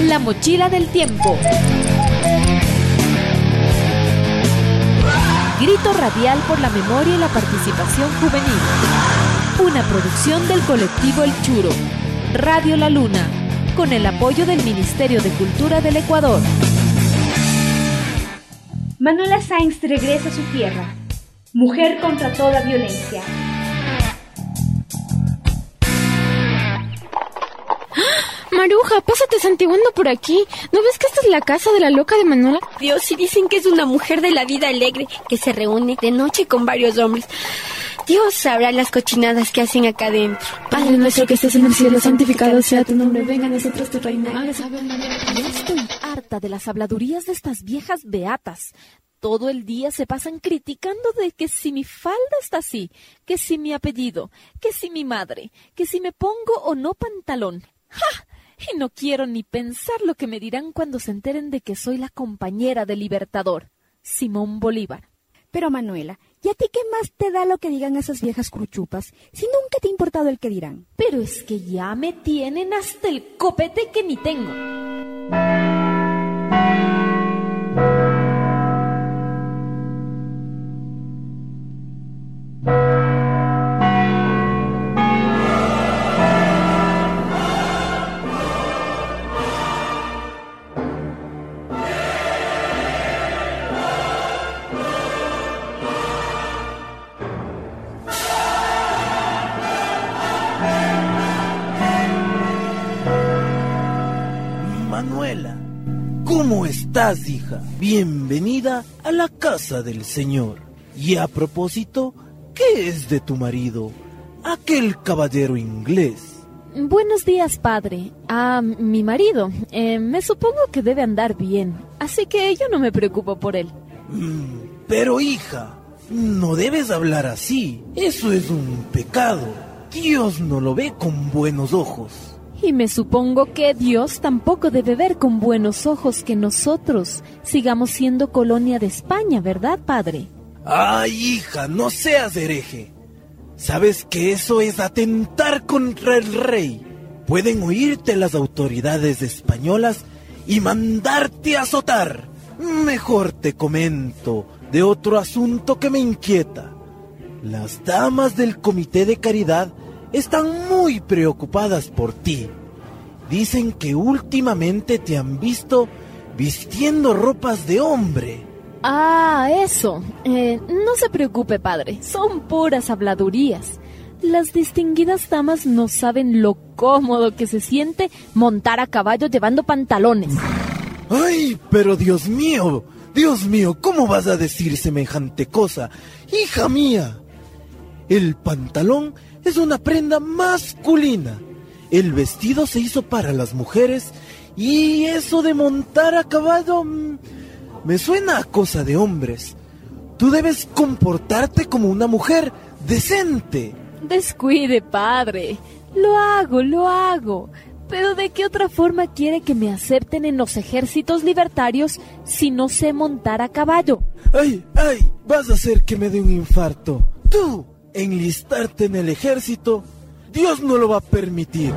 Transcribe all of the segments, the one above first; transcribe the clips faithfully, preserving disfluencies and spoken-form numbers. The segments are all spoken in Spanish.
La mochila del tiempo. Grito radial por la memoria y la participación juvenil. Una producción del colectivo El Churo, Radio La Luna, con el apoyo del Ministerio de Cultura del Ecuador. Manuela Sáenz regresa a su tierra. Mujer contra toda violencia. Maruja, pásate santiguando por aquí. ¿No ves que esta es la casa de la loca de Manuela? Dios, si dicen que es una mujer de la vida alegre, que se reúne de noche con varios hombres. Dios sabrá las cochinadas que hacen acá adentro. Padre nuestro que estés en el cielo, santificado sea tu nombre. Venga a nosotros tu reino. Ya estoy harta de las habladurías de estas viejas beatas. Todo el día se pasan criticando de que si mi falda está así, que si mi apellido, que si mi madre, que si me pongo o no pantalón. ¡Ja! Y no quiero ni pensar lo que me dirán cuando se enteren de que soy la compañera del Libertador, Simón Bolívar. Pero Manuela, ¿y a ti qué más te da lo que digan esas viejas cruchupas, si nunca te ha importado el que dirán? Pero es que ya me tienen hasta el copete que ni tengo. Manuela, ¿cómo estás, hija? Bienvenida a la casa del Señor. Y a propósito, ¿qué es de tu marido, aquel caballero inglés? Buenos días, padre. Ah, mi marido. Eh, me supongo que debe andar bien, así que yo no me preocupo por él. Mm, pero, hija, no debes hablar así. Eso es un pecado. Dios no lo ve con buenos ojos. Y me supongo que Dios tampoco debe ver con buenos ojos que nosotros sigamos siendo colonia de España, ¿verdad, padre? Ay, hija, no seas hereje. ¿Sabes que eso es atentar contra el rey? Pueden oírte las autoridades españolas y mandarte a azotar. Mejor te comento de otro asunto que me inquieta. Las damas del Comité de Caridad están muy preocupadas por ti. Dicen que últimamente te han visto vistiendo ropas de hombre. Ah, eso. Eh, no se preocupe, padre. Son puras habladurías. Las distinguidas damas no saben lo cómodo que se siente montar a caballo llevando pantalones. ¡Ay, pero Dios mío! Dios mío, ¿cómo vas a decir semejante cosa? ¡Hija mía! El pantalón es una prenda masculina. El vestido se hizo para las mujeres y eso de montar a caballo mmm, me suena a cosa de hombres. Tú debes comportarte como una mujer decente. Descuide, padre. Lo hago, lo hago. Pero ¿de qué otra forma quiere que me acepten en los ejércitos libertarios si no sé montar a caballo? ¡Ay, ay! Vas a hacer que me dé un infarto. Tú, enlistarte en el ejército, Dios no lo va a permitir.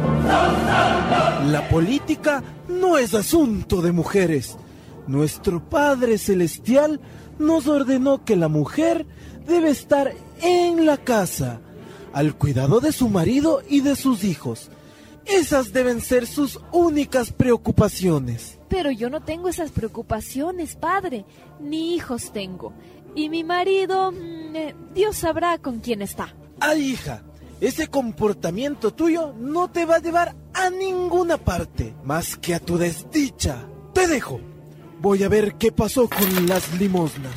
La política no es asunto de mujeres. Nuestro Padre Celestial nos ordenó que la mujer debe estar en la casa, al cuidado de su marido y de sus hijos. Esas deben ser sus únicas preocupaciones. Pero yo no tengo esas preocupaciones, padre. Ni hijos tengo. Y mi marido, eh, Dios sabrá con quién está. Ay, hija, ese comportamiento tuyo no te va a llevar a ninguna parte, más que a tu desdicha. Te dejo. Voy a ver qué pasó con las limosnas.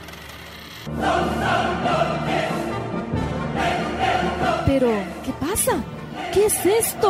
Pero, ¿qué pasa? ¿Qué es esto?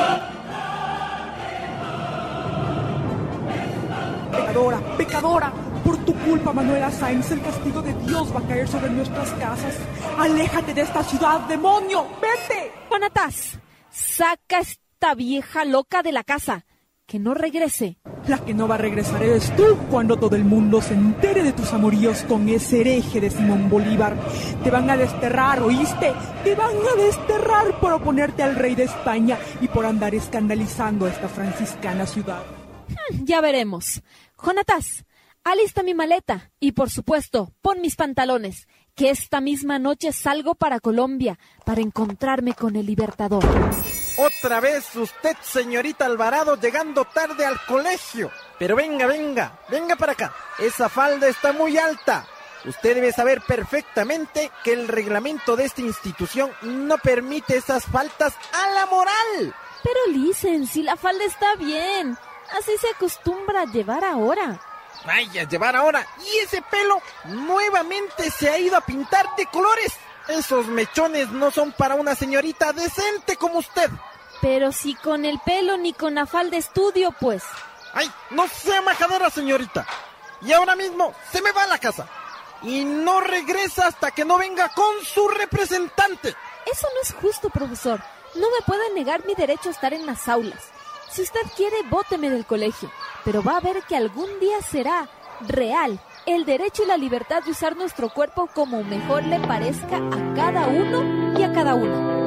Pecadora, pecadora. Por tu culpa, Manuela Sáenz, el castigo de Dios va a caer sobre nuestras casas. ¡Aléjate de esta ciudad, demonio! ¡Vete! Juanatas, saca esta vieja loca de la casa. Que no regrese. La que no va a regresar eres tú cuando todo el mundo se entere de tus amoríos con ese hereje de Simón Bolívar. Te van a desterrar, ¿oíste? Te van a desterrar por oponerte al rey de España y por andar escandalizando a esta franciscana ciudad. Hmm, ya veremos. Jonatas, alista mi maleta y, por supuesto, pon mis pantalones, que esta misma noche salgo para Colombia para encontrarme con el Libertador. Otra vez usted, señorita Alvarado, llegando tarde al colegio. Pero venga, venga, venga para acá. Esa falda está muy alta. Usted debe saber perfectamente que el reglamento de esta institución no permite esas faltas a la moral. Pero Licen, si la falda está bien, así se acostumbra a llevar ahora. Vaya, llevar ahora. Y ese pelo nuevamente se ha ido a pintar de colores. Esos mechones no son para una señorita decente como usted. Pero si con el pelo ni con la falda estudio, pues. Ay, no sea majadera, señorita. Y ahora mismo se me va a la casa. Y no regresa hasta que no venga con su representante. Eso no es justo, profesor. No me puede negar mi derecho a estar en las aulas. Si usted quiere, bóteme del colegio. Pero va a ver que algún día será real el derecho y la libertad de usar nuestro cuerpo como mejor le parezca a cada uno y a cada una.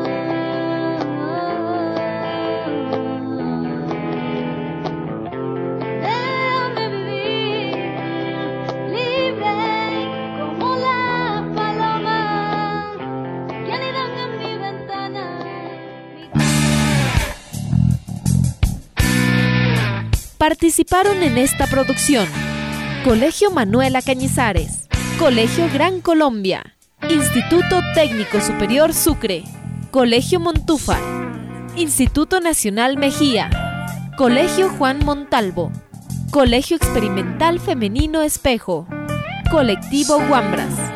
Participaron en esta producción Colegio Manuela Cañizares, Colegio Gran Colombia, Instituto Técnico Superior Sucre, Colegio Montúfar, Instituto Nacional Mejía, Colegio Juan Montalvo, Colegio Experimental Femenino Espejo, Colectivo Guambras.